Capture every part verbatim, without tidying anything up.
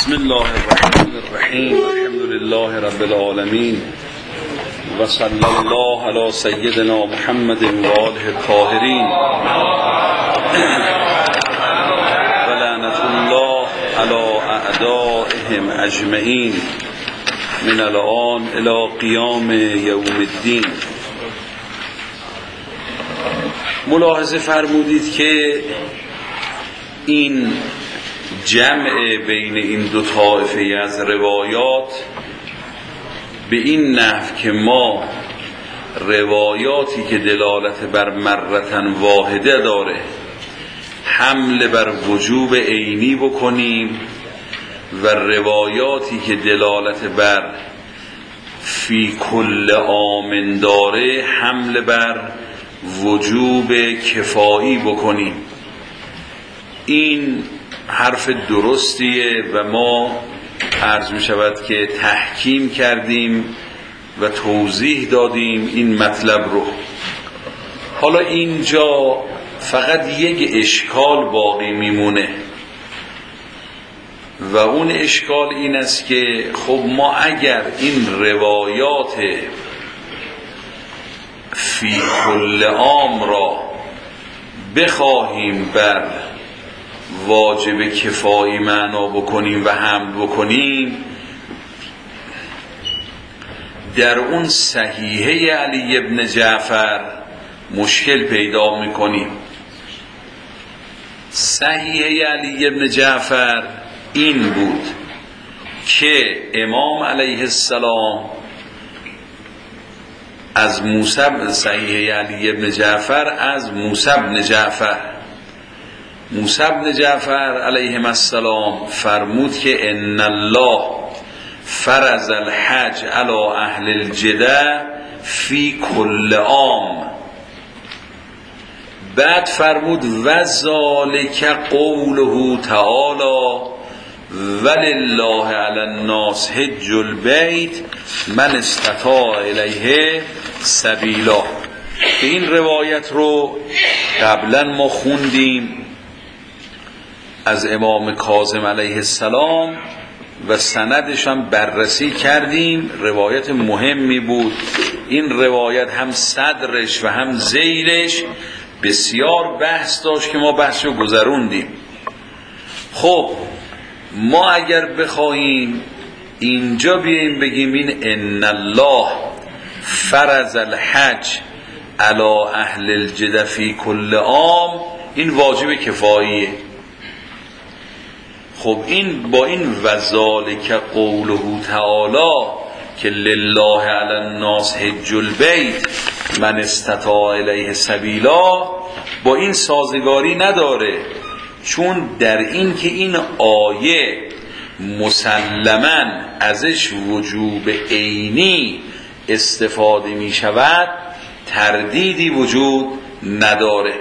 بسم الله الرحمن الرحیم الحمد لله رب العالمین و صلی الله علی سیدنا محمد و آله الطاهرین و لعنت الله علی اعدائهم اجمعین من الان الی قیام یوم الدین. ملاحظه فرمودید که این جمع بین این دو طایفه از روایات به این نحو که ما روایاتی که دلالت بر مرتن واحده داره حمل بر وجوب عینی بکنیم و روایاتی که دلالت بر فی کل عام داره حمل بر وجوب کفایی بکنیم. این حرف درستیه و ما عرض می شود که تحکیم کردیم و توضیح دادیم این مطلب رو. حالا اینجا فقط یک اشکال باقی میمونه و اون اشکال این است که خب ما اگر این روایات فی کل عام را بخواهیم بر واجب کفایی معنا بکنیم و حمل بکنیم، در اون صحیحه علی ابن جعفر مشکل پیدا میکنیم. صحیحه علی ابن جعفر این بود که امام علیه السلام از موسی، صحیحه علی ابن جعفر از موسی بن جعفر موسی بن جعفر علیه السلام فرمود که ان الله فرض الحج علی اهل الجده فی کل عام. بعد فرمود و ذالک قوله تعالی ولله علی الناس حج البیت من استطاع الیه سبیلا. که این روایت رو قبلا ما خوندیم از امام کاظم علیه السلام و سندش هم بررسی کردیم. روایت مهمی بود. این روایت هم صدرش و هم ذیلش بسیار بحث داشت که ما بحث رو گذروندیم. خب ما اگر بخواهیم اینجا بیاییم بگیم این ان الله فرض الحج علی اهل الجده فی کل عام، این واجب کفاییه. خب این با این وذالک قوله تعالی که لله علی الناس حج البیت من استطاع الیه سبیلا با این سازگاری نداره، چون در این که این آیه مسلماً ازش وجوب عینی استفاده می شود تردیدی وجود نداره.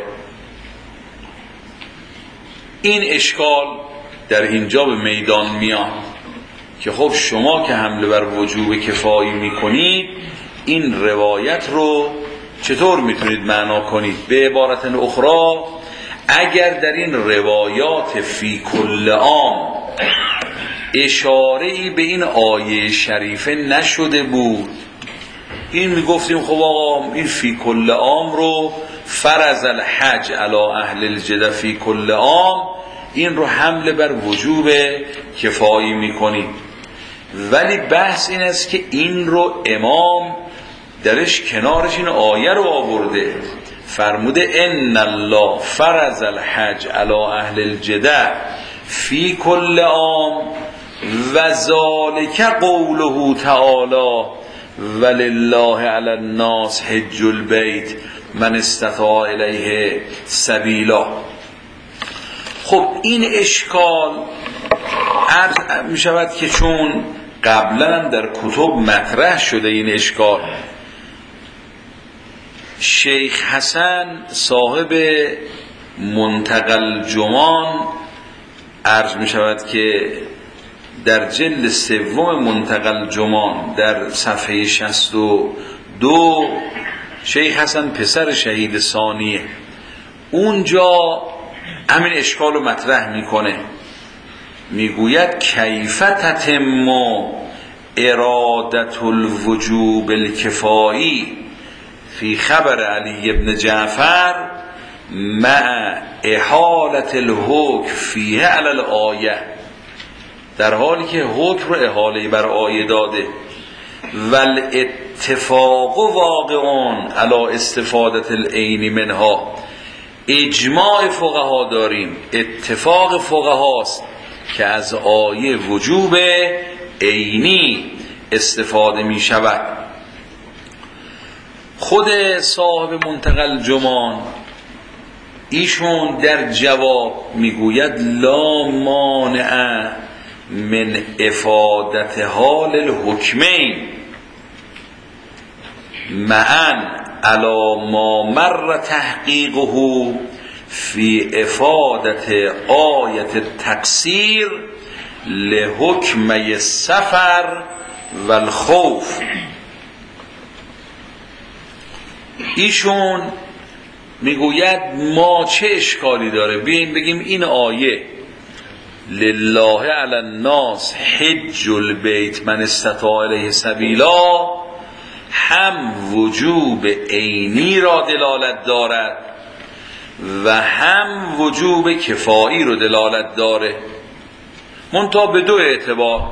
این اشکال در اینجا به میدان میاد که خب شما که حمله بر وجوب کفایی میکنید این روایت رو چطور میتونید معنا کنید؟ به عبارت اخرى اگر در این روایات فی کل عام اشاره‌ای به این آیه شریفه نشده بود، این میگفتیم خب آقا این فی کل عام رو فرض الحج علی اهل الجده فی کل عام، این رو حمله بر وجوب کفایی میکنیم. ولی بحث این است که این رو امام درش کنارش این آیه رو آورده، فرموده ان الله فرض الحج علی اهل الجده فی کل عام و ذالک قوله تعالی ولله علی الناس حج البیت من استطاع الیه سبیلا. خب این اشکال عرض می شود که چون قبلا در کتب مطرح شده این اشکال، شیخ حسن صاحب منتقى الجمان عرض می شود که در جلد سوم منتقى الجمان در صفحه شصت و دو، شیخ حسن پسر شهید ثانیه، اونجا همین اشکال رو مطرح میکنه میگوید کیف تتم ارادت الوجوب الکفایی فی خبر علی بن جعفر مع احالت الحکم فیه علی الآیه، در حالی که حکم رو احاله بر آیه داده. والاتفاق واقعون علی استفادت العین منها، اجماع فقها داریم، اتفاق فقهاست که از آیه وجوب عینی استفاده می شود. خود صاحب منتقى الجمان ایشون در جواب میگوید لا مانع من افادت حال الحکمین معا علی ما مر تحقیقه فی افادت آیت التقصیر لحکمی السفر و الخوف. ایشون میگوید ما چه اشکالی داره بیاییم بگیم این آیه لله علی الناس حج البیت من استطاع الیه سبیلا هم وجوب عینی را دلالت دارد و هم وجوب کفایی رو دلالت داره، منتها به دو اعتبار.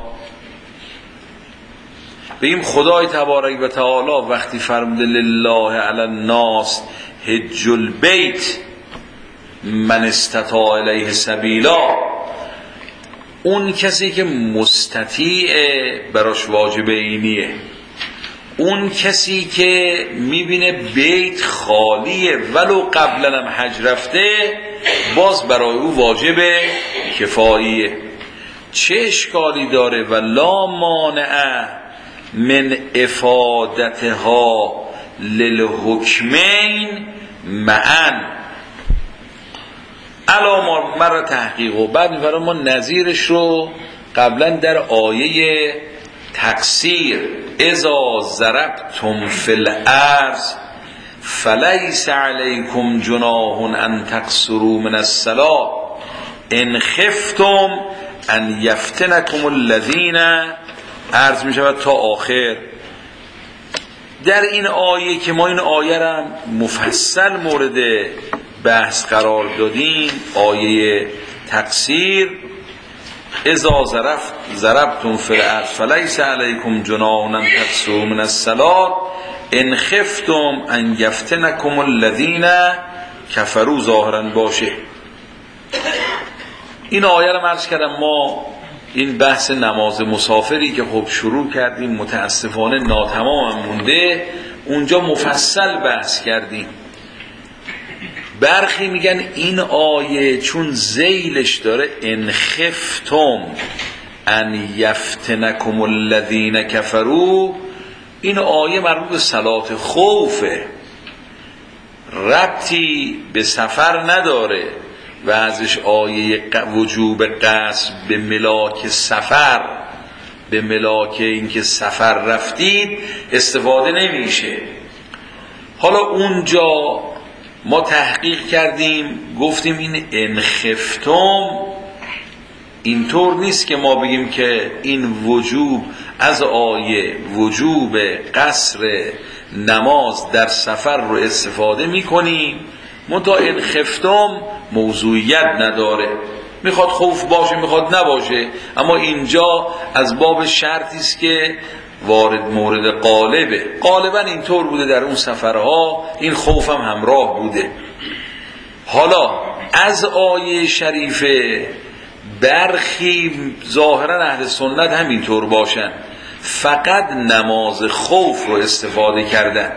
بگیم خدای تبارک و تعالی وقتی فرموده لله علی الناس حج البیت من استطاع الیه سبیلا، اون کسی که مستطیع براش واجب عینیه، اون کسی که میبینه بیت خالیه ولو قبلا هم حج رفته باز برای او واجب کفاییه. چه اشکالی داره؟ و لا مانع من افادتها للحکمین معا علا مر تحقیق. و بعد میفرما ما نظیرش رو قبلا در آیه تقصیر اذا ضربتم فی الارض فلیس علیکم جناح ان تقصروا من الصلاة ان خفتم ان یفتنکم الذین، عرض می شود تا آخر. در این آیه که ما این آیه را مفصل مورد بحث قرار دادیم، آیه تقصیر اذا ضربتم فی الارض فلیس علیکم جناح ان تقصروا من الصلاة ان خفتم ان یفتنکم الذین کفروا ظاهرا باشه. این آیه رو عرض کردم. ما این بحث نماز مسافری که خب شروع کردیم متاسفانه ناتمام مونده، اونجا مفصل بحث کردیم. برخی میگن این آیه چون ذیلش داره ان خفتم ان یفتنکم الذین کفروا، این آیه مربوط به صلات خوفه، ربطی به سفر نداره و ازش آیه وجوب قصد به ملاک سفر، به ملاک اینکه سفر رفتید استفاده نمیشه. حالا اونجا ما تحقیق کردیم گفتیم این ان خفتم اینطور نیست که ما بگیم که این وجوب از آیه وجوب قصر نماز در سفر رو استفاده میکنیم، منتها ان خفتم موضوعیت نداره، میخواد خوف باشه میخواد نباشه. اما اینجا از باب شرطی است که وارد مورد غالبه، غالبا اینطور بوده در اون سفرها، این خوف هم همراه بوده. حالا از آیه شریفه برخی ظاهرا اهل سنت هم اینطور باشن، فقط نماز خوف رو استفاده کردن.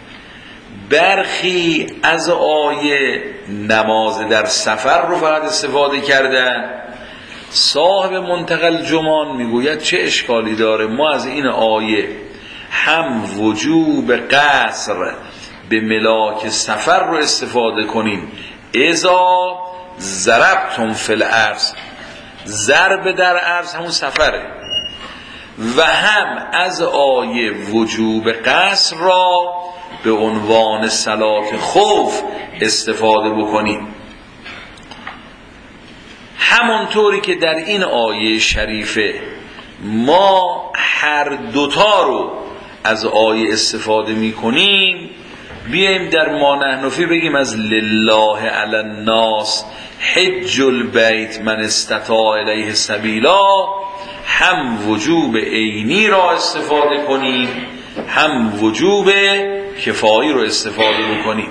برخی از آیه نماز در سفر رو فقط استفاده کردن. صاحب منتقى الجمان میگوید چه اشکالی داره ما از این آیه هم وجوب قصر به ملاک سفر رو استفاده کنیم، اذا ضربتم فی الارض، ضرب در ارض همون سفره، و هم از آیه وجوب قصر را به عنوان صلات خوف استفاده بکنیم. همونطوری که در این آیه شریفه ما هر دوتا رو از آیه استفاده می کنیم، بیایم در ما نحنفی بگیم از لله علی الناس حج البیت من استطاع الیه سبیلا، هم وجوب عینی را استفاده کنیم هم وجوب کفایی رو استفاده بکنیم.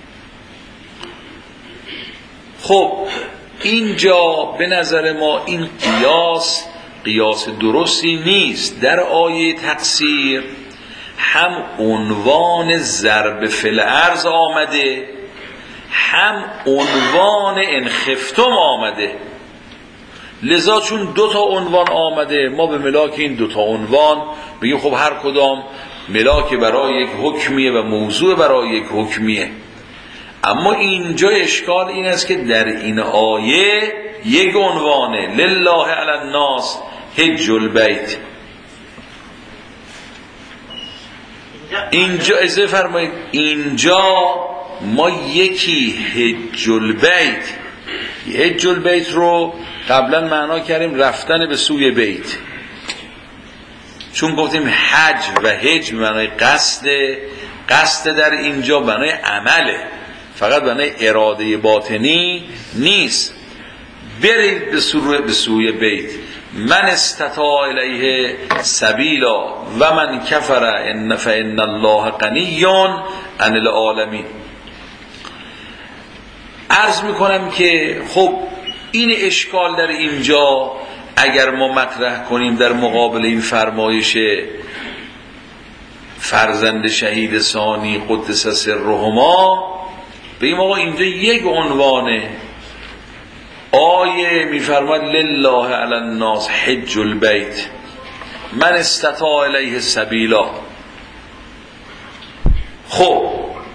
خب اینجا به نظر ما این قیاس قیاس درستی نیست. در آیه تقصیر هم عنوان ضرب فی الارض آمده هم عنوان ان خفتم آمده، لذا چون دو تا عنوان آمده ما به ملاک این دو تا عنوان بگیم خب هر کدام ملاک برای یک حکمیه و موضوع برای یک حکمیه. اما اینجا اشکال این است که در این آیه یک عنوانه لله علی الناس حج البیت. اینجا اجازه فرمایید اینجا ما یکی حج البیت، حج البیت رو قبلا معنا کردیم رفتن به سوی بیت، چون گفتیم حج و حج معنای قصد، قصد در اینجا معنای عمله، فقط معنای اراده باطنی نیست. برید به سوی به سوی بیت. من استطاع الیه سبیلا و من کفر ان فان الله غنی عن العالمین. عرض میکنم که خب این اشکال در اینجا اگر ما مطرح کنیم در مقابل این فرمایش فرزند شهید ثانی قدس سرهما، بگیم آقا اینجا یک عنوانه، آیه میفرماد لله علی الناس حج البیت من استطاع الیه سبیلا. خب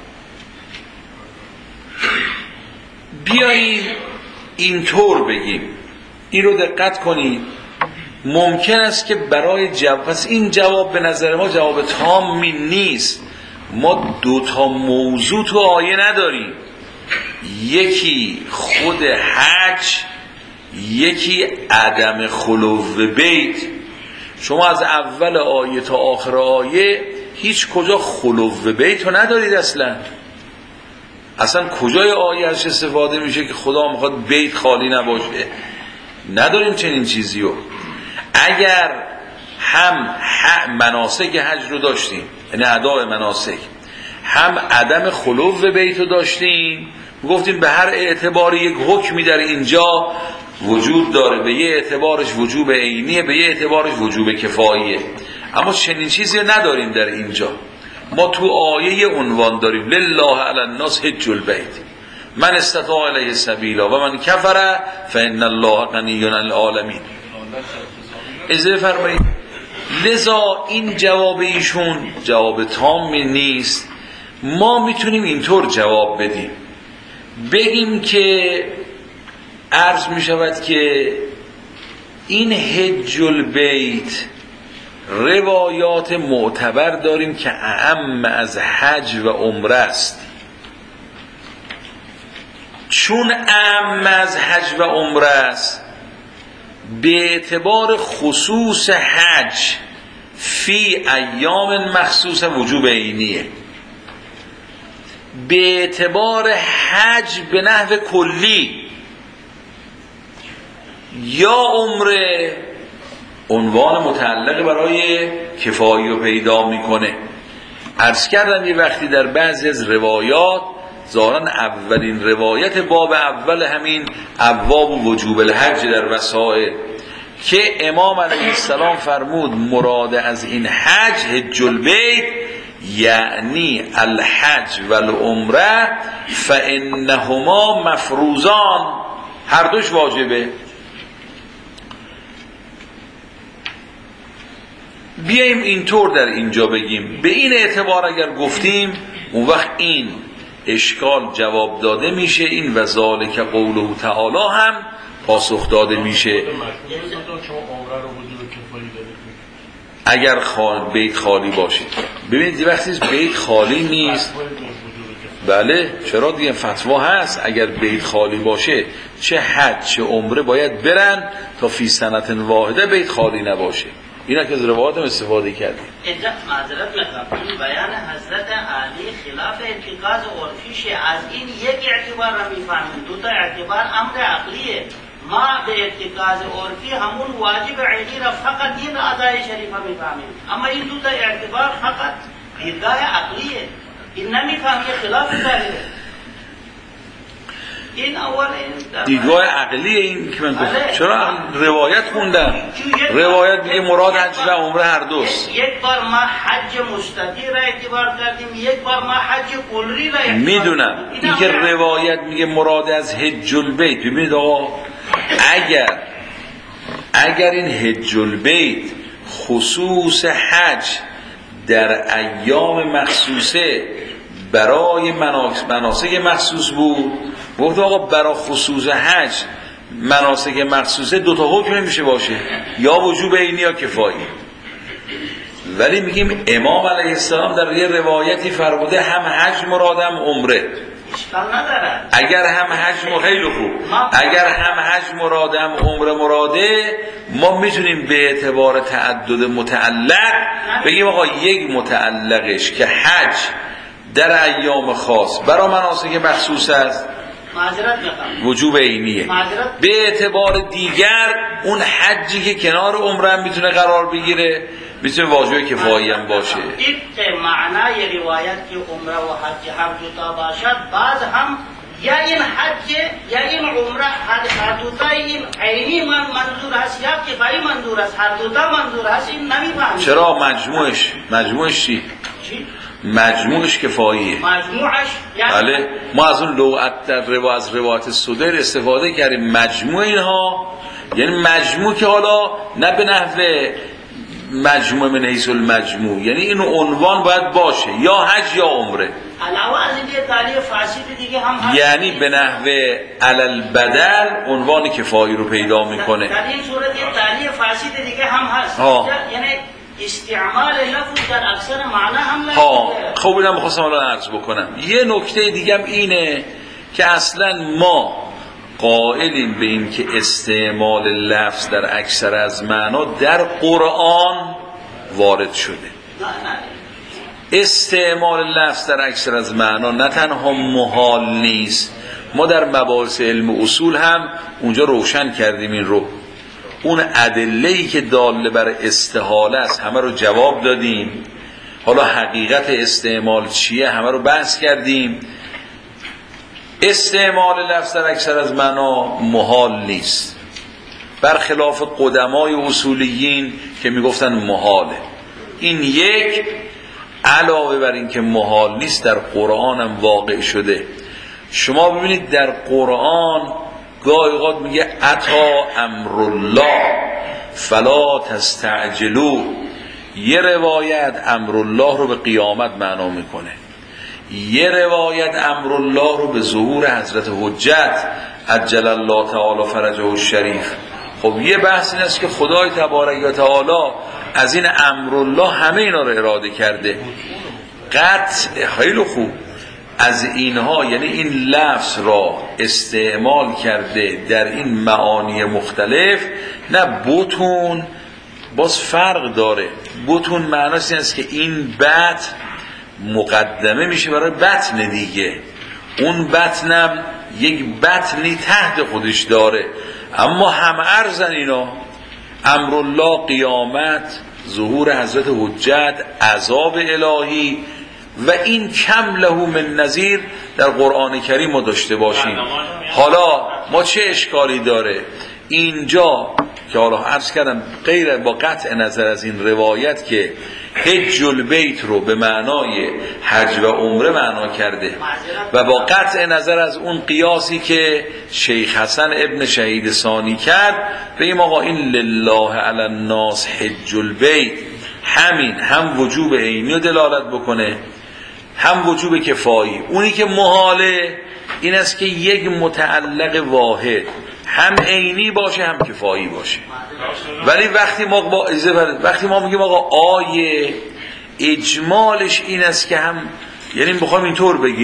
بیاییم اینطور بگیم، این رو دقت کنید. ممکن است که برای جواب، پس این جواب به نظر ما جواب تامی نیست. ما دو تا موضوع تو آیه نداریم، یکی خود حج، یکی عدم خلو بیت. شما از اول آیه تا آخر آیه هیچ کجا خلو بیت رو ندارید. اصلا اصلا کجای آیه ازش استفاده میشه که خدا میخواد بیت خالی نباشه؟ نداریم چنین چیزی رو. اگر هم مناسک حج رو داشتیم، یعنی اداء مناسک، هم عدم خلو بیت رو داشتیم، گفتیم به هر اعتباری یک حکمی در اینجا وجود داره، به یه اعتبارش وجوب عینیه، به یه اعتبارش وجوب کفاییه. اما چنین چیزی نداریم در اینجا. ما تو آیه عنوان داریم لله علی الناس حج البیت من استطاع الیه سبیلا و من کفر فان الله غنی عن العالمین. اجازه فرمایید، لذا این جواب ایشون جواب تامی نیست. ما میتونیم اینطور جواب بدیم، بگیم که عرض میشود که این حج البیت روایات معتبر داریم که اعم از حج و عمره است. چون اعم از حج و عمره است، به اعتبار خصوص حج فی ایام مخصوص وجوب عینیه، به اعتبار حج به نحو کلی یا عمره عنوان متعلق برای کفایی رو پیدا میکنه. عرض کردم یه وقتی در بعضی از روایات، ظاهراً اولین روایت باب اول همین ابواب وجوب الحج در وسائل، که امام علیه السلام فرمود مراد از این حج حج البیت یعنی الحج و العمره فانهما مفروضان، هر دوش واجبه. بیاییم اینطور در اینجا بگیم، به این اعتبار اگر گفتیم اون وقت این اشکال جواب داده میشه، این و ذالک قوله تعالی هم پاسخ داده میشه. اگر خال بیت خالی باشه، ببینید وقتی بیت خالی نیست، بله چرا دیگه فتوا هست اگر بیت خالی باشه چه حج چه عمره باید برن تا فی سنت واحده بیت خالی نباشه. اینا که از روایات هم استفاده کردیم. اینجا معذرت میخوام این بیان حضرت علی خلاف ارتکاز عرفیشه، از این یک اعتبار را میفهمیم، دو تا اعتبار امر عقلیه. ما به ارتکاز عرفی همون واجب عینی را فقط این ادای شریفه میفهمیم، اما این دو تا اعتبار فقط دیدگاه عقلیه، این نمیفهمیم خلاف داره. این اول دیدگاه عقلی این که من گفتم. چرا روایت خوندم روایت میگه مراد حج و عمره هر دوست. یک بار ما حج مستقی را اعتبار کردیم، یک بار ما حج کلی را اعتبار میدونم این که روایت میگه مراد از حج البیت. ببینید آقا اگر اگر این حج البیت خصوص حج در ایام مخصوصه برای مناسک مخصوص بود، گفت آقا برای خصوص حج مناسک مخصوصه دو تا حکم نمیشه باشه، یا وجوب عینی یا کفایی. ولی میگیم امام علیه السلام در یه روایتی فرموده هم حج مرادم عمره. اگر هم حج خیلی خوب اگر هم حج مرادم عمره مراده، ما میتونیم به اعتبار تعدد متعلق بگیم آقا یک متعلقش که حج در ایام خاص برای مناسک مخصوص است وجوب عینیه، به اعتبار دیگر اون حجی که کنار عمره هم میتونه قرار بگیره میتونه واجب کفایی هم باشه. این معنای روایت که عمره و حج هم جدا باشد، بعض هم یا این حج یا این عمره هر دوتا این عینی من منظور هست یا کفایی منظور هست، هر دوتا منظور هست، این نمیفهمیم. چرا مجموعش مجموعش چی؟ چی؟ مجموعش کفاییه. مجموعش یعنی بله ما از اون لغت در روایت از روایت صدر استفاده کردیم. مجموع اینها یعنی مجموع که حالا نه به نحو مجموع من حیث المجموع، یعنی این عنوان باید باشه یا حج یا عمره. علاوه از این تعلیه فاسد دیگه هم هست، یعنی به نحو علل بدل عنوان کفایی رو پیدا میکنه. در این صورت یه تعلیه فاسد دیگه هم هست، یعنی استعمال لفظ در اکثر معنا هم لفظ. ها خب اینم می‌خواستم الان عرض بکنم. یه نکته دیگه هم اینه که اصلا ما قائلیم به این که استعمال لفظ در اکثر از معنا در قرآن وارد شده. استعمال لفظ در اکثر از معنا نه تنها محال نیست، ما در مباحث علم اصول هم اونجا روشن کردیم این رو. اون ادله‌ای که داله بر استحاله است همه رو جواب دادیم. حالا حقیقت استعمال چیه همه رو بحث کردیم. استعمال لفظ در اکثر از معنا محال نیست، برخلاف قدمای اصولیین که میگفتن محاله. این یک علاوه بر این که محال نیست در قرآن هم واقع شده. شما ببینید در قرآن گاهی اوقات میگه اتا امر الله فلا تستعجلوا. یه روایت امر الله رو به قیامت معنا میکنه، یه روایت امر الله رو به ظهور حضرت حجت عجل الله تعالی فرجه الشریف. خب یه بحث این است که خدای تبارک و تعالی از این امر الله همه اینا رو اراده کرده. قطع خیلی خوب از اینها، یعنی این لفظ را استعمال کرده در این معانی مختلف. نه بطون باز فرق داره. بطون معناش این است که این بطن مقدمه میشه برای بطن دیگه، اون بطنم یک بطنی تحت خودش داره. اما هم ارزن اینا، امر الله قیامت، ظهور حضرت حجت، عذاب الهی و این کم له من نظیر در قرآن کریم ما داشته باشیم. حالا ما چه اشکالی داره اینجا که حالا عرض کردم غیر با قطع نظر از این روایت که حج البیت رو به معنای حج و عمره معنا کرده و با قطع نظر از اون قیاسی که شیخ حسن ابن شهید ثانی کرد به این آقا این لله علی الناس حج البیت همین هم وجوب عینی رو دلالت بکنه هم وجوب کفایی. اونی که محاله این است که یک متعلق واحد هم عینی باشه هم کفایی باشه. ولی وقتی ما با وقتی ما میگیم آقا آیه اجمالش این است که هم، یعنی بخوایم اینطور بگیم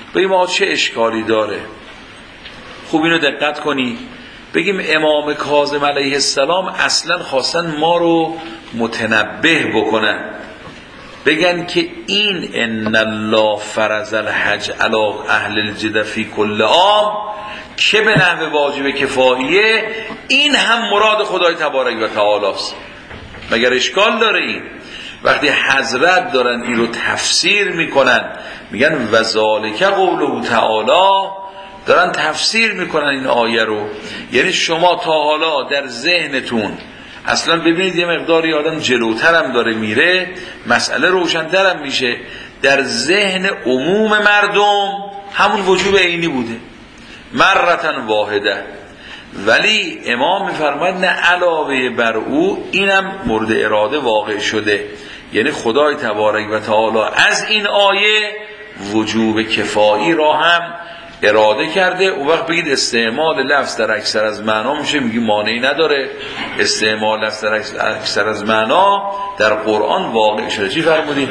بگیم آقا چه اشکالی داره؟ خوب اینو دقت کنی، بگیم امام کاظم علیه السلام اصلا خواستن ما رو متنبه بکنن، بگن که این ان الله فرض الحج علی اهل الجد فی کل عام که به نحو واجب کفاییه، این هم مراد خدای تبارک و تعالی است. مگر اشکال داره این؟ وقتی حضرت دارن این رو تفسیر میکنن میگن و ذالک قوله تعالی، دارن تفسیر میکنن این آیه رو. یعنی شما تا حالا در ذهنتون اصلا ببینید یه مقداری آدم جلوترم داره میره، مسئله روشنترم میشه، در ذهن عموم مردم همون وجوب عینی بوده مرتن واحده، ولی امام میفرماید نه علاوه بر او اینم مورد اراده واقع شده. یعنی خدای تبارک و تعالی از این آیه وجوب کفایی را هم اراده کرده. اون وقت بگید استعمال لفظ در اکثر از معنا میشه، میگی مانعی نداره، استعمال لفظ در اکثر از معنا در قرآن واقع شده. چی فرمودی؟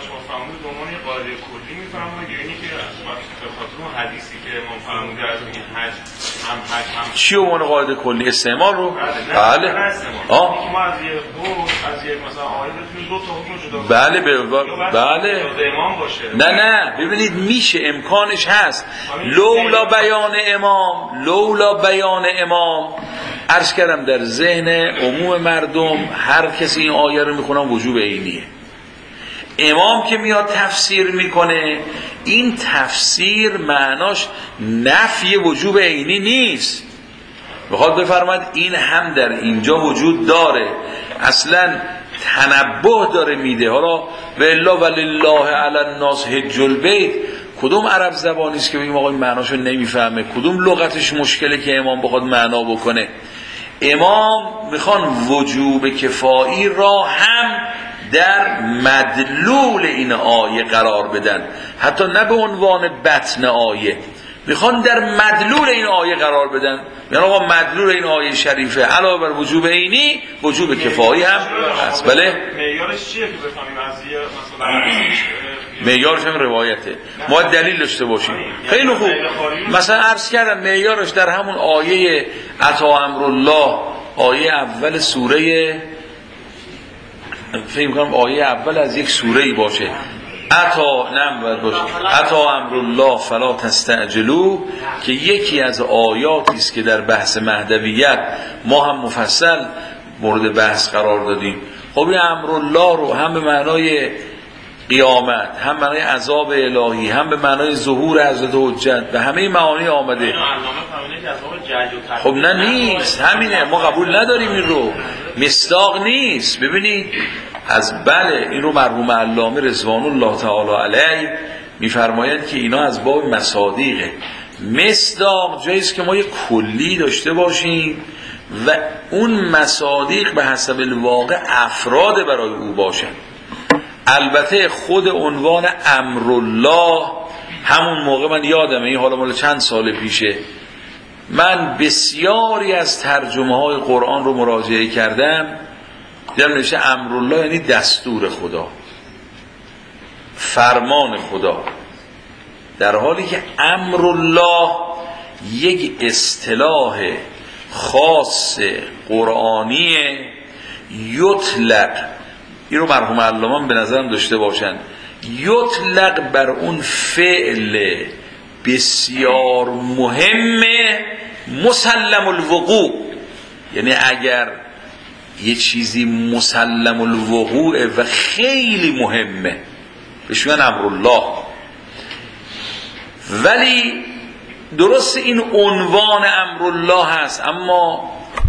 چی عنوان قاعده کلی؟ استعمال رو؟ بله. آه. بله بله. نه نه ببینید میشه، امکانش هست. لولا بیان امام، لولا بیان امام عرض کردم در ذهن عموم مردم هر کسی این آیه رو میخونن وجوب عینیه. امام که میاد تفسیر میکنه، این تفسیر معناش نفی وجوب عینی نیست، بخواد بفرماید این هم در اینجا وجود داره، اصلا تنبه داره میده. حالا و الا ولله علی الناس حج البیت، کدوم عرب زبانی است که بگیم آقا این معناشو نمیفهمه؟ کدوم لغتش مشکله که امام بخواد معنا بکنه؟ امام میخوان وجوب کفایی را هم در مدلول این آیه قرار بدن، حتی نه به عنوان بطن آیه، میخوان در مدلول این آیه قرار بدن. یعنی آقا مدلول این آیه شریفه علاوه بر وجوب عینی وجوب کفایی هم هست. بله معیارش چیه که بفهمیم از یه مثلا معیارش هم روایته، ما دلیل داشته باشیم. خیلی خوب، مثلا عرض کردم معیارش در همون آیه اتی امر الله، آیه اول سوره، فکر کنم آیه اول از یک سوره ای باشه، اتا نم باید باشه اتا امر الله فلا تستعجلوا، که یکی از آیاتی است که در بحث مهدویت ما هم مفصل مورد بحث قرار دادیم. خب این امر الله رو هم به معنای قیامت، هم معنای عذاب الهی، هم به معنای ظهور حضرت حجت و همه معانی آمده. خب نه نیست، همینه، ما قبول نداریم این رو، مصداق نیست. ببینید از بله این رو مرحوم علامه رضوان الله تعالی علیه میفرمایند که اینا از باب مصادیقه. مصداق جاییست که ما یک کلی داشته باشیم و اون مصادیق به حسب الواقع افراد برای او باشن. البته خود عنوان امرالله همون موقع من یادمه، این حالا مال چند سال پیشه، من بسیاری از ترجمه های قرآن رو مراجعه کردم، دیدم نوشته امرالله یعنی دستور خدا، فرمان خدا، در حالی که امرالله یک اصطلاح خاص قرآنیه یطلق، این رو مرحوم علامه به نظرم داشته باشن، یطلق بر اون فعل بسیار مهم مسلم الوقوع. یعنی اگر یه چیزی مسلم الوقوع و خیلی مهمه بهش میگن امرالله، ولی درست این عنوان امرالله هست، اما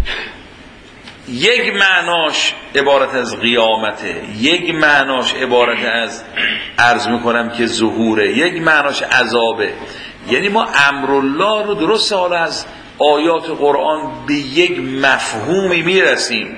یک معناش عبارت از قیامته، یک معناش عبارت از عرض میکنم که ظهوره، یک معناش عذابه. یعنی ما امرالله رو درست حالا از آیات قرآن به یک مفهومی میرسیم،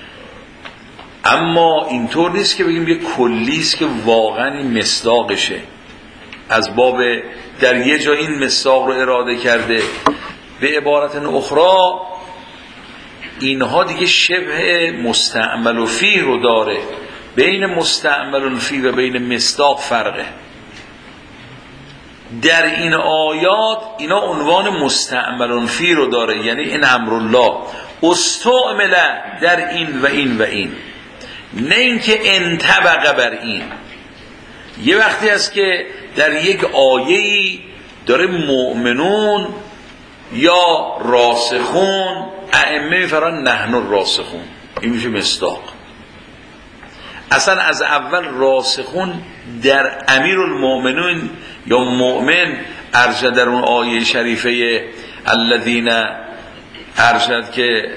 اما اینطور نیست که بگیم یک کلیست که واقعا این مصداقشه. از باب در یه جا این مصداق رو اراده کرده، به عبارت اخرى اینها دیگه شبه مستعمل و فیه رو داره. بین مستعمل و فیه و بین مصداق فرقه. در این آیات اینا عنوان مستعملون فی رو داره، یعنی این امرالله استعمل در این و این و این، نه اینکه انطبق بر این. یه وقتی است که در یک آیه‌ای داره مؤمنون یا راسخون، ائمه میفرمایند نحن الراسخون، این میشه مصداق. اصلا از اول راسخون در امیرالمؤمنین یا مؤمن ارشد در اون آیه شریفه الذین ارشد که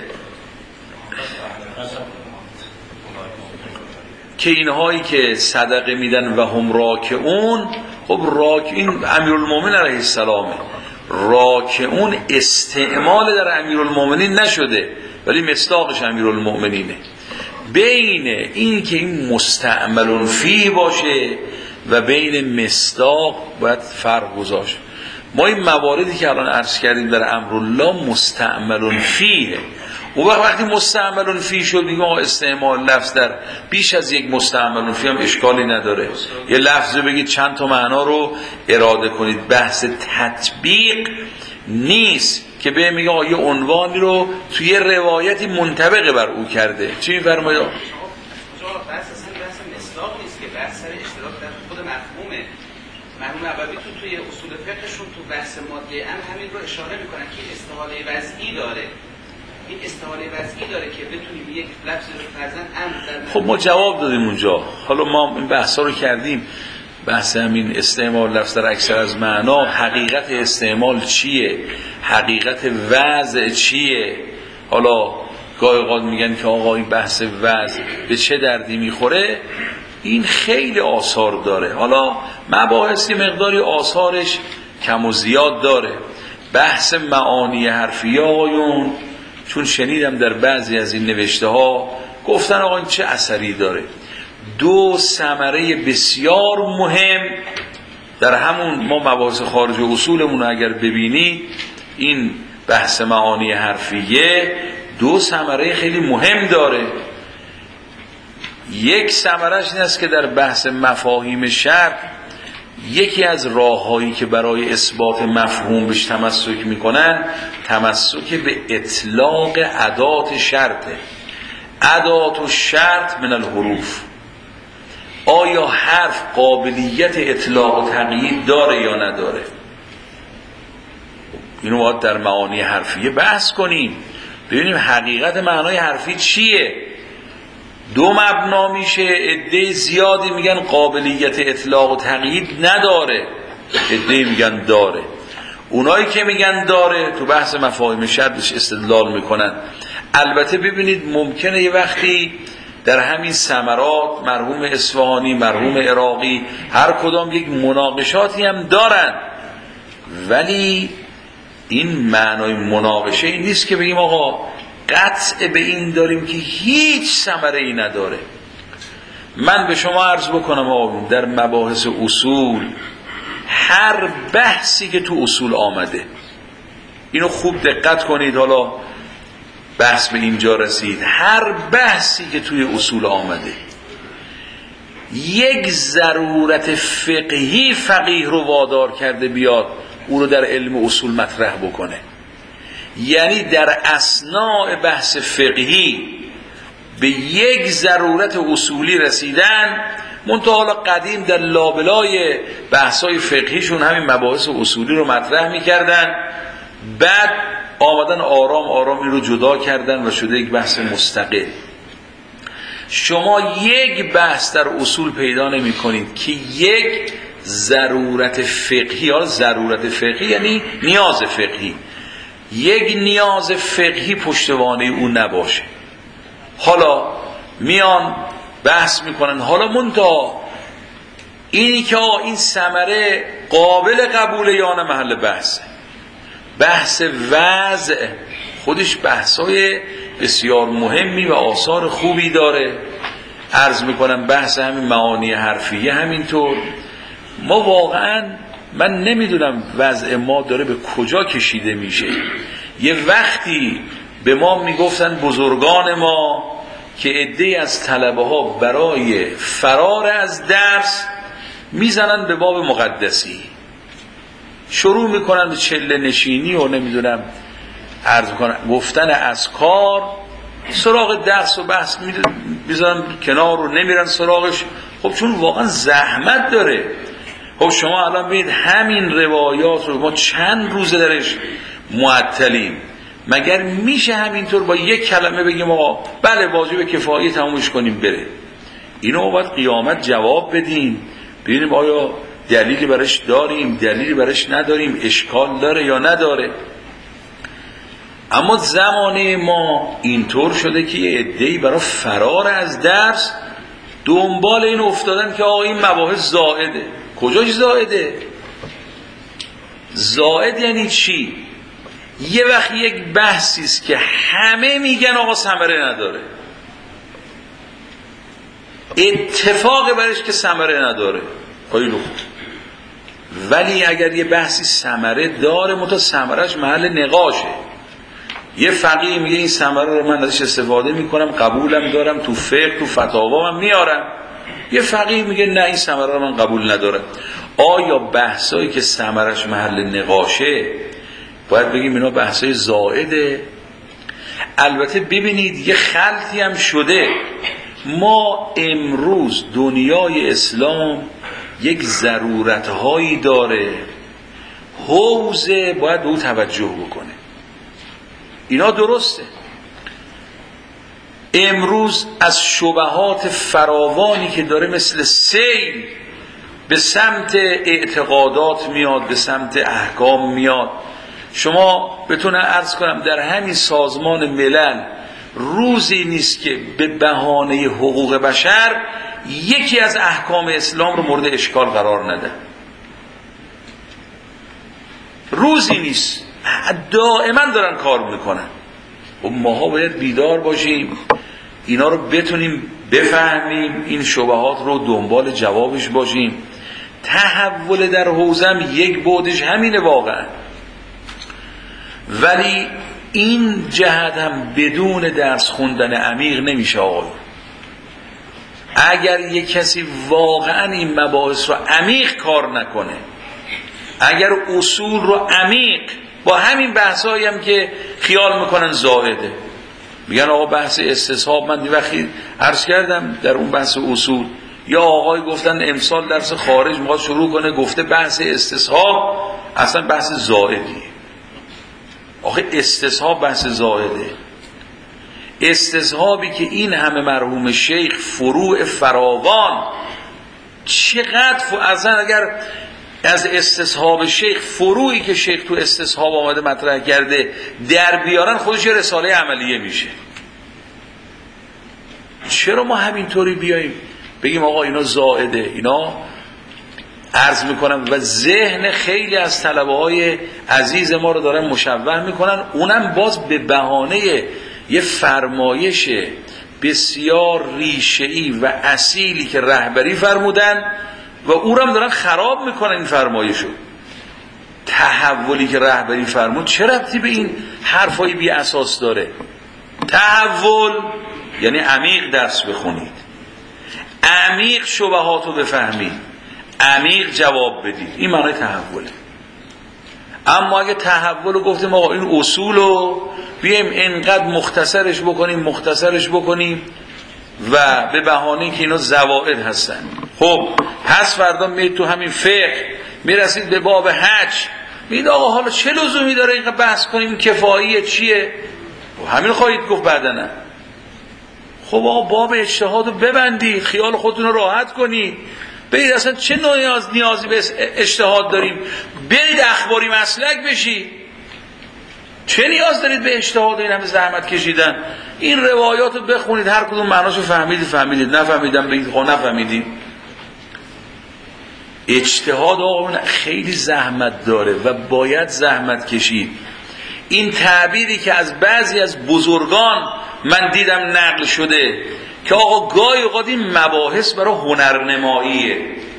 که اینهایی که صدقه میدن و هم راکعون. خب راکع این امیرالمؤمنین علیه السلامه، راکعون استعمال در امیرالمؤمنین نشده ولی مصداقش امیرالمؤمنینه. بین این که این مستعملون فی باشه و بین مصداق باید فرق گذاشت. ما این مواردی که الان عرض کردیم در امرالله مستعملون فیه، اون وقت وقتی مستعملون فی شد دیگه ما استعمال لفظ در بیش از یک مستعملون فی هم اشکالی نداره. یه لفظو بگید چند تا معنا رو اراده کنید، بحث تطبیق نیست که به میگه آیه عنوانی رو توی روایتی منطبق بر او کرده. چی می‌فرمایید؟ بحث اصلا بحث مصداق نیست که بحث سر اشتراک در خود مفهومه. مرحوم عبوی تو توی اصول فقهشون تو بحث ماده ام همین رو اشاره میکنن که این استحاله وضعی داره، این استحاله وضعی داره که بتونیم یک لفظ رو فرضاً امر در خب ما جواب دادیم اونجا. حالا ما این بحثا رو کردیم، بحث همین استعمال لفظ در اکثر از معنا، حقیقت استعمال چیه، حقیقت وضع چیه. حالا گاهی اوقات میگن که آقا این بحث وضع به چه دردی میخوره، این خیلی آثار داره. حالا مباحثی مقداری آثارش کم و زیاد داره. بحث معانی حرفیه آقایون، چون شنیدم در بعضی از این نوشته ها گفتن آقا این چه اثری داره، دو ثمره بسیار مهم در همون ما مباحث خارج اصولمون اگر ببینید، این بحث معانی حرفیه دو ثمره خیلی مهم داره. یک ثمرش این است که در بحث مفاهیم شرع یکی از راههایی که برای اثبات مفهوم بهش تمسک میکنن تمسک به اطلاق ادات شرطه. ادات و شرط من الحروف، آیا حرف قابلیت اطلاق و تقیید داره یا نداره؟ اینو باید در معانی حرفیه بحث کنیم، ببینیم حقیقت معنای حرفی چیه. دو مبنا میشه، عده زیادی میگن قابلیت اطلاق و تقیید نداره، عده میگن داره. اونایی که میگن داره تو بحث مفاهیم شرطش استدلال میکنن. البته ببینید ممکنه یه وقتی در همین ثمرات مرحوم اصفهانی، مرحوم عراقی هر کدام یک مناقشاتی هم دارن، ولی این معنای مناقشه این نیست که بگیم آقا قطع به این داریم که هیچ ثمره ای نداره. من به شما عرض بکنم آقا در مباحث اصول هر بحثی که تو اصول آمده، اینو خوب دقت کنید، حالا بحث به اینجا رسید، هر بحثی که توی اصول آمده یک ضرورت فقهی فقیه رو وادار کرده بیاد او رو در علم اصول مطرح بکنه. یعنی در اثناء بحث فقهی به یک ضرورت اصولی رسیدن، منتها حالا قدیم در لابلای بحثای فقهیشون همین مباحث اصولی رو مطرح میکردن، بعد آمدن آرام آرام این رو جدا کردن و شده یک بحث مستقل. شما یک بحث در اصول پیدا نمی کنید که یک ضرورت فقهی، یا ضرورت فقهی یعنی نیاز فقهی، یک نیاز فقهی پشتوانه اون نباشه. حالا میان بحث میکنن، حالا منتها اینی که این ثمره قابل قبوله یا نه محل بحثه. بحث وضع خودش بحثای بسیار مهمی و آثار خوبی داره. عرض میکنم بحث همین معانی حرفیه همینطور. ما واقعا من نمیدونم وضع ما داره به کجا کشیده میشه. یه وقتی به ما میگفتن بزرگان ما که عده‌ای از طلبه ها برای فرار از درس میزنن به باب مقدسی. شروع میکنن به چله نشینی و نمیدونم عرض میکنن گفتن اذکار، سراغ درس و بحث میذارن کنار و نمیرن سراغش. خب چون واقعا زحمت داره. خب شما الان ببینید همین روایات رو ما چند روزه درش معطلیم، مگر میشه همینطور با یک کلمه بگیم آقا بله واجب کفایی تمومش کنیم بره؟ اینو ما باید قیامت جواب بدیم، ببینیم آیا دلیلی برش داریم، دلیلی برش نداریم، اشکال داره یا نداره. اما زمانه ما اینطور شده که یه عده‌ای برای فرار از درس دنبال این افتادن که آقا این مباحث زائده. کجاش زائده؟ زائد یعنی چی؟ یه وقت یک بحثی است که همه میگن آقا ثمره نداره، اتفاق برش که ثمره نداره، خیلی خوب. ولی اگر یه بحثی ثمره داره متا ثمرهش محل نقاشه، یه فقیه میگه این ثمره رو من ازش استفاده میکنم، قبولم دارم، تو فقه تو فتاوا من میارم، یه فقیه میگه نه این ثمره رو من قبول ندارم. آیا بحثایی که ثمرهش محل نقاشه باید بگیم اینا بحثای زائده؟ البته ببینید یه خلطی هم شده. ما امروز دنیای اسلام یک ضرورتهایی داره، حوزه باید به او توجه بکنه. اینا درسته. امروز از شبهات فراوانی که داره مثل سیل به سمت اعتقادات میاد، به سمت احکام میاد. شما بتونم عرض کنم در همین سازمان ملل روزی نیست که به بهانه حقوق بشر یکی از احکام اسلام رو مورد اشکال قرار نده. روزی نیست، دائما دارن کار میکنن. و ماها باید بیدار باشیم، اینا رو بتونیم بفهمیم، این شبهات رو دنبال جوابش باشیم. تحول در حوزم یک بعدش همینه واقعا، ولی این جهت هم بدون درس خوندن عمیق نمیشه آقای. اگر یک کسی واقعا این مباحث رو عمیق کار نکنه، اگر اصول رو عمیق با همین بحثایی هم که خیال میکنن زائده، میگن آقا بحث استصحاب، من دی وقتی عرض کردم در اون بحث اصول یا آقای گفتن امسال درس خارج میخواد شروع کنه، گفته بحث استصحاب اصلا بحث زائدیه. آخه استصحاب بحث زائده؟ استصحابی که این همه مرحوم شیخ فروع فراوان چقدر ف... اصلا اگر از استصحاب شیخ فروعی که شیخ تو استصحاب آمده مطرح کرده در بیارن خودش یه رساله عملیه میشه. چرا ما همینطوری بیاییم بگیم آقا اینا زائده؟ اینا عرض میکنم و ذهن خیلی از طلبه های عزیز ما رو دارن مشوه میکنن، اونم باز به بهانه یه فرمایش بسیار ریشه‌ای و اصیلی که رهبری فرمودن و او رو هم دارن خراب میکنن. این فرمایشو، تحولی که رهبری فرمود چه ربطی به این حرفای بی اساس داره؟ تحول یعنی عمیق درس بخونید، عمیق شبهات رو بفهمید، عمیق جواب بدید، این معنی تحوله. اما اگه تحول رو گفتیم آقا این اصول رو بیایم اینقدر مختصرش بکنیم مختصرش بکنیم و به بهانه که اینا زوائد هستن، خب پس فردا میید تو همین فقه میرسید به باب حج، میید آقا حالا چه لزومی داره اینقدر بحث کنیم کفاییه چیه؟ همین خواهید گفت بعدا نه. خب آقا باب اجتهاد رو ببندید، خیال خودتون رو راحت کنید، برید اصلا چه نیاز نیازی به اجتهاد داریم؟ برید اخباری مسلک بشی. چه نیاز دارید به اجتهاد؟ این همه زحمت کشیدن، این روایات رو بخونید، هر کدوم معناشو فهمیدید فهمیدید، نفهمیدم بگید خب نفهمیدیم. اجتهاد آقا خیلی زحمت داره و باید زحمت کشید. این تعبیری که از بعضی از بزرگان من دیدم نقل شده که آقا گاهی اوقات این مباحث برای هنرنماییه،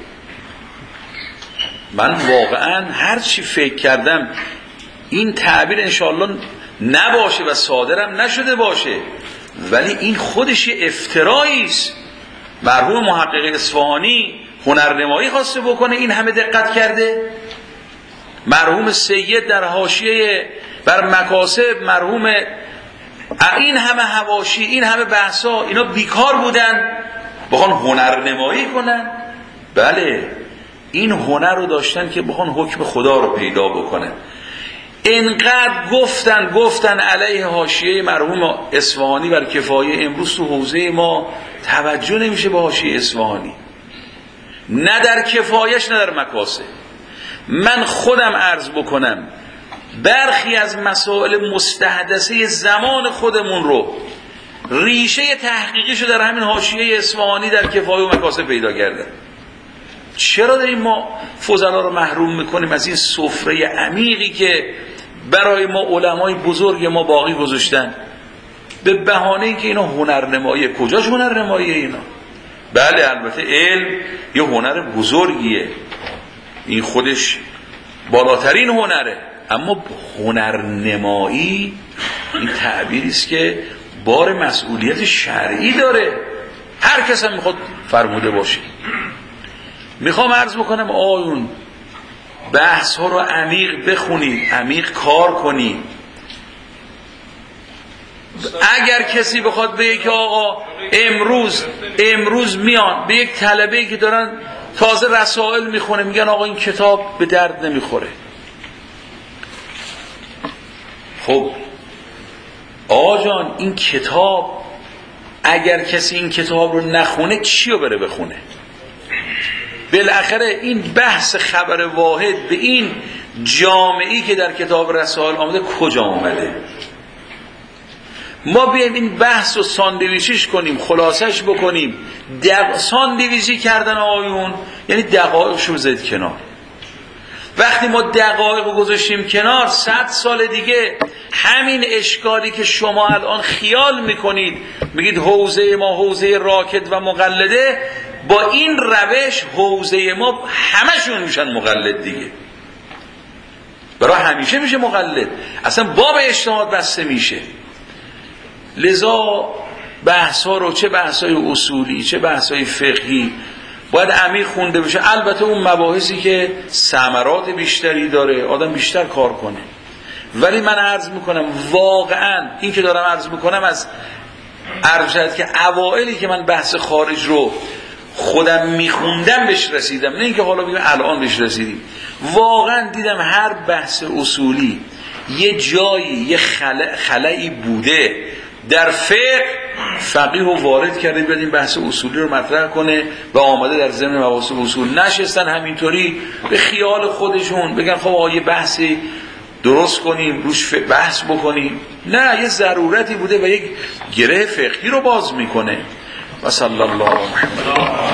من واقعا هر چی فکر کردم این تعبیر انشاءالله نباشه و صادرم نشده باشه، ولی این خودش یه افترایی است. مرحوم محقق اصفهانی هنرنمایی خواسته بکنه، این همه دقت کرده؟ مرحوم سید در حاشیه بر مکاسب، مرحوم این همه حواشی، این همه بحثا، اینا بیکار بودن بخوان هنرنمایی کنن؟ بله، این هنر رو داشتن که بخوان حکم خدا رو پیدا بکنن. اینقدر گفتن گفتن علیه حاشیه مرحوم اصفهانی بر کفایه، امروز تو حوزه ما توجه نمیشه به حاشیه اصفهانی، نه در کفایش نه در مکاسب. من خودم عرض بکنم برخی از مسائل مستحدثه زمان خودمون رو ریشه تحقیقیشو در همین حاشیه اصفهانی در کفایه و مکاسب پیدا کردن. چرا داریم ما فضلا رو محروم میکنیم از این سفره عمیقی که برای ما علمای بزرگ ما باقی گذاشتن به بهانه اینکه اینا هنرنماییه؟ کجاش هنرنماییه اینا؟ بله البته علم یه هنر بزرگیه، این خودش بالاترین هنره، اما هنرنمایی این تعبیری است که بار مسئولیت شرعی داره، هر کس هم میخواد فرموده باشه. میخوام عرض بکنم آیون بحث ها رو عمیق بخونید، عمیق کار کنید. اگر کسی بخواد بگه که آقا امروز امروز میان به یک طلبه‌ای که دارن تازه رسائل میخونه میگن آقا این کتاب به درد نمیخوره، خب آقا جان این کتاب اگر کسی این کتاب رو نخونه چی رو بره بخونه؟ بالاخره این بحث خبر واحد به این جامعه‌ای که در کتاب رسائل آمده کجا آمده؟ ما بیایم این بحث رو ساندویچیش کنیم، خلاصش بکنیم. دق... ساندویچی کردن آیون یعنی دقایقش رو بذارید کنار. وقتی ما دقایق رو گذاشتیم کنار، صد سال دیگه همین اشکالی که شما الان خیال میکنید میگید حوزه ما حوزه راکد و مقلده، با این روش حوزه ما همشون میشن مقلد دیگه، برای همیشه میشه مقلد، اصلا باب اجتهاد بسته میشه. لذا بحث ها رو چه بحث های اصولی چه بحث های فقهی باید عمیق خونده بشه. البته اون مباحثی که ثمرات بیشتری داره آدم بیشتر کار کنه، ولی من عرض میکنم واقعا این که دارم عرض میکنم از عرض شد که اوائلی که من بحث خارج رو خودم میخوندم بهش رسیدم، نه اینکه حالا بگم الان بهش رسیدیم. واقعا دیدم هر بحث اصولی یه جایی یه خلأ خلایی بوده در فقه، فقیه رو وارد کرده بیاد این بحث اصولی رو مطرح کنه و آمده در ضمن مباحث اصول. نشستن همینطوری به خیال خودشون بگن خب آقا یه بحثی درست کنیم روش بحث بکنیم، نه، یه ضرورتی بوده و یک گره فقهی رو باز میکنه. و صلی الله علیه و محمد.